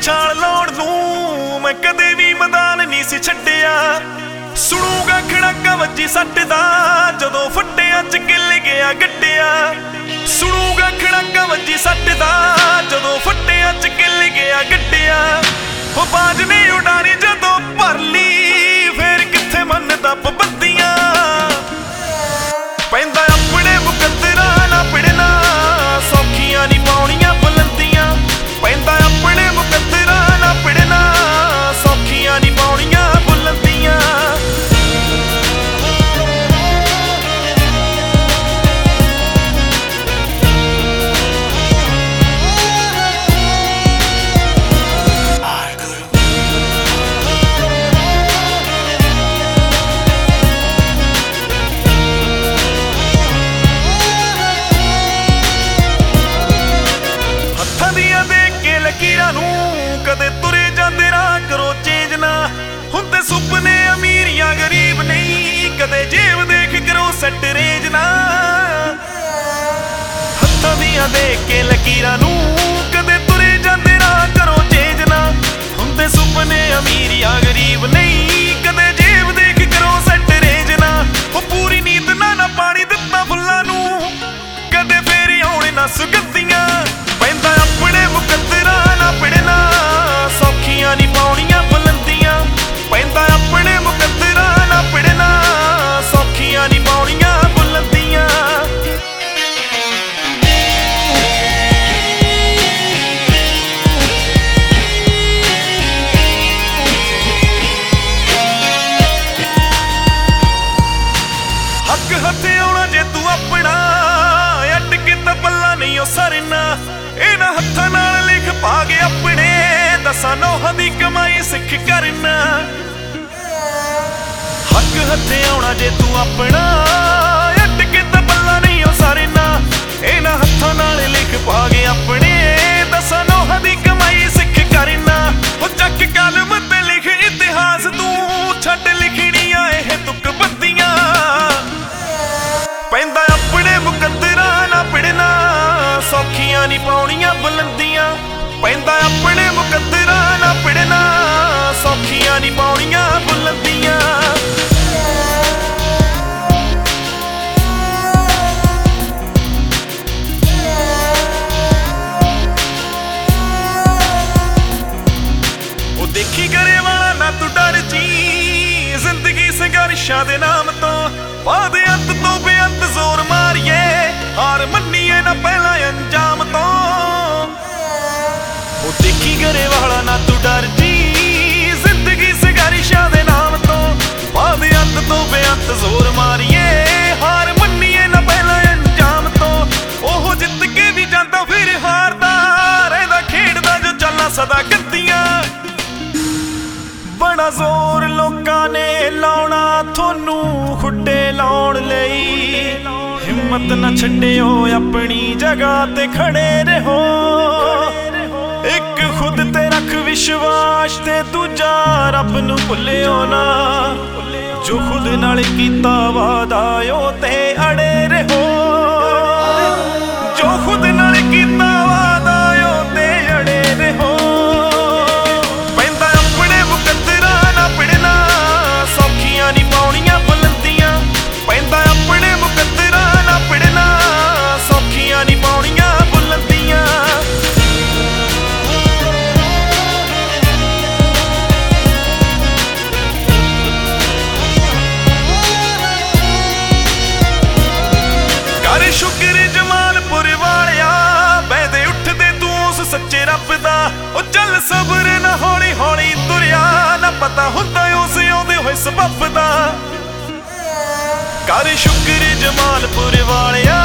ਛਾਲ ਲਾਉਣ ਨੂੰ ਮੈਂ ਕਦੇ ਵੀ ਮੈਦਾਨ ਨਹੀਂ ਸੀ ਛੱਡਿਆ। ਸੁਣੂਗਾ ਖੜਾਕਾ ਵੱਜੀ ਸੱਟ ਦਾ ਜਦੋਂ ਫੱਟਿਆਂ ਚ ਕਿੱਲ ਗਿਆ ਗੱਡਿਆ। ਸੁਣੂਗਾ ਖੜਾਕਾ ਵੱਜੀ ਸੱਟ ਦਾ ਜਦੋਂ ਫੱਟਿਆਂ ਚ ਕਿੱਲ ਗਿਆ ਗੱਡਿਆ। ਉਹ ਬਾਜ ਨੇ ਉਡਾਰੀ ਜਦੋਂ ਭਰ ਲਈ ਫੇਰ ਕਿੱਥੇ ਮੰਨਦਾ ਪਾਬੰਦੀਆਂ। ਪੈਂਦਾ ਆਪਣੇ ਮੁਕੱਦਰਾਂ ਨਾ ਪਿੜਨਾ ਸੌਖੀਆਂ ਨਹੀਂ ਪਾਉਣੀਆਂ ਬੁਲੰਦੀਆਂ। ਪੈਂਦਾ ਆਪਣੇ ਮੁਕੱਦਰਾਂ ਨਾ ਪਿੜਨਾ ਸੌਖੀਆਂ ਨਹੀਂ ਪਾਉਣੀਆਂ ਬੁਲੰਦੀਆਂ। ਲਕੀਰਾਂ ਨੂੰ ਕਦੇ ਤੁਰੇ ਜਾਂਦੇ ਰਾਹ ਕਰੋ ਚੇਂਜ ਨਾ। ਹੁੰਦੇ ਸੁਪਨੇ ਅਮੀਰ ਜਾਂ ਗਰੀਬ ਨਹੀਂ ਕਦੇ ਜੇਬ ਦੇਖ ਕਰੋ ਸੈੱਟ ਰੇਂਜ ਨਾ। ਹੱਥਾਂ ਦੀਆਂ ਦੇਖ ਕੇ ਲਕੀਰਾਂ ਨੂੰ ਕਦੇ ਤੁਰੇ ਜਾਂਦੇ ਰਾਹ ਕਰੋ ਚੇਂਜ ਨਾ। ਹੁੰਦੇ ਸੁਪਨੇ ਅਮੀਰ ਜਾਂ ਗਰੀਬ ਨਹੀਂ ਕਦੇ ਜੇਬ ਦੇਖ ਕਰੋ ਸੈੱਟ ਰੇਂਜ ਨਾ। ਉਹ ਪੂਰੀ ਨੀਂਦ ਨਾ ਪਾਣੀ ਦਿੱਤਾ ਫੁੱਲਾਂ ਨੂੰ ਕਦੇ ਫੇਰ ਆਉਣੇ ਨਾ ਸੁਗੰਧੀਆਂ। ਪੈਂਦਾ ਆਪਣੇ ਮੁਕੱਦਰਾਂ ਨਾ ਪਿੜਨਾ ਸੌਖੀਆਂ ਨਹੀਂ ਪਾਉਣੀਆਂ ਬੁਲੰਦੀਆਂ। ਪੈਂਦਾ ਆਪਣੇ ਮੁਕੱਦਰਾਂ ਨਾ ਪਿੜਨਾ ਸੌਖੀਆਂ ਨਹੀਂ ਪਾਉਣੀਆਂ ਬੁਲੰਦੀਆਂ। ਹੱਕ ਹੱਥੇ ਆਉਣਾ ਜੇ ਤੂੰ ਆਪਣਾ ਅੱਡ ਕੇ ਤਾਂ ਪੱਲਾ ਨਹੀਂ ਉਹ ਸਰਨਾ। ਇਹਨਾਂ ਹੱਥਾਂ ਨਾਲ ਲਿਖ ਪਾ ਕੇ ਆਪਣੇ ਦਸਾਂ ਨੌਹਾਂ ਦੀ ਕਮਾਈ ਸਿੱਖ ਕਰਨਾ। ਹੱਕ ਹੱਥੇ ਆਉਣਾ ਜੇ ਤੂੰ ਆਪਣਾ ਅੱਡ ਕੇ ਤਾਂ ਪੱਲਾ ਨਹੀਂ ਉਹ ਸਰਨਾ। ਇਹਨਾਂ ਹੱਥਾਂ ਨਾਲ ਲਿਖ ਪਾ ਕੇ ਆਪਣੇ ਦਸਾਂ ਨੌਹਾਂ ਦੀ ਕਮਾਈ ਸਿੱਖ ਕਰਨਾ। ਉਹ ਚੱਕ ਕਲਮ ਤੇ ਲਿਖ ਇਤਿਹਾਸ ਤੂੰ ਛੱਡ ਲਿਖਣੀਆਂ ਇਹ ਤੁਕ ਬੰਦੀਆਂ। ਪੈਂਦਾ ਆਪਣੇ ਮੁਕੱਦਰਾਂ ਨਾ ਪਿੜਨਾ ਸੌਖੀਆਂ ਨਹੀਂ ਪਾਉਣੀਆਂ ਬੁਲੰਦੀਆਂ। ਪੈਂਦਾ ਆਪਣੇ ਮੁਕੱਦਰਾਂ ਨਾ ਪਿੜਨਾ ਸੌਖੀਆਂ ਨਹੀਂ ਪਾਉਣੀਆਂ ਬੁਲੰਦੀਆਂ। ਉਹ ਦੇਖੀ ਕਰੇ ਵਾਲਾ ਨਾ ਤੂੰ ਡਰ ਜੀ ਜ਼ਿੰਦਗੀ ਸੰਘਰਸ਼ਾਂ ਦੇ ਨਾਮ ਤੋਂ। ਬਾਅਦ ਅੰਤ ਤੋਂ ਬੇਅੰਤ ਜ਼ੋਰ ਮਾਰੀਏ ਹਾਰ ਮੰਨੀਏ ਨਾ ਪਹਿਲਾਂ ਅੰਜਾਮ ਤੋਂ। ਉਹ ਦੇਖੀ ਕਰੇ ਵਾਲਾ ਨਾ ਤੂੰ ਡਰ ਜੀ ਜ਼ਿੰਦਗੀ ਸੰਘਰਸ਼ਾਂ ਦੇ ਨਾਮ ਤੋਂ। ਬਾਅਦ ਅੰਤ ਤੋਂ ਬੇਅੰਤ ਜ਼ੋਰ ਮਾਰੀਏ ਹਾਰ ਮੰਨੀਏ ਨਾ ਪਹਿਲਾਂ ਅੰਜਾਮ ਤੋਂ। ਉਹ ਜਿੱਤ ਕੇ ਵੀ ਜਾਂਦਾ ਫਿਰ ਹਾਰਦਾ ਰਹਿੰਦਾ ਖੇਡਦਾ ਜੋ ਚੱਲਾਂ ਸਦਾ ਗੰਦੀਆਂ। ਬੜਾ ਜ਼ੋਰ ਲੋਕਾਂ ਨੇ ਲਾਉਣਾ ਤੁਹਾਨੂੰ ਖੁੱਡੇ ਲਾਉਣ ਲਈ। ਹਿੰਮਤ ਨਾ ਛੱਡਿਓ ਆਪਣੀ ਜਗ੍ਹਾ ਤੇ ਖੜੇ ਰਹੋ। ਇੱਕ ਖੁਦ ਤੇ ਰੱਖ ਵਿਸ਼ਵਾਸ ਤੇ ਦੂਜਾ ਰੱਬ ਨੂੰ ਭੁੱਲਿਓ ਨਾ। ਜੋ ਖੁਦ ਨਾਲ ਕੀਤਾ ਵਾਦਾ ਉਹ ਤੇ ਅੜੇ ਰਹੋ। ਜੋ ਖੁਦ ਨਾਲ ਕੀਤਾ ਵਾਦਾ ਉਹ ਤੇ ਅੜੇ ਰਹੋ। ਸੌਖੀਆਂ ਨਹੀਂ ਪਾਉਣੀਆਂ ਬੁਲੰਦੀਆਂ। ਪੈਂਦਾ ਆਪਣੇ ਮੁਕੱਦਰਾਂ ਨਾ ਪਿੜਨਾ ਸੌਖੀਆਂ ਨਹੀਂ ਪਾਉਣੀਆਂ ਬੁਲੰਦੀਆਂ। ਕਰ ਸ਼ੁਕਰ ਜਮਾਲਪੁਰ ਵਾਲਿਆ ਬਹਿਦੇ ਉੱਠਦੇ ਤੂੰ ਉਸ ਸੱਚੇ ਰੱਬ ਦਾ। ਉਹ ਚੱਲ ਸਬਰ ਨਾ ਹੌਲੀ ਹੌਲੀ ਤੁਰਿਆ ਨਾ ਪਤਾ ਹੁੰਦਾ ਉਸ ਆਉਂਦੇ ਹੋਏ ਸਬੱਬ ਦਾ। ਕਰ ਸ਼ੁਕਰ ਜਮਾਲਪੁਰ ਵਾਲਿਆ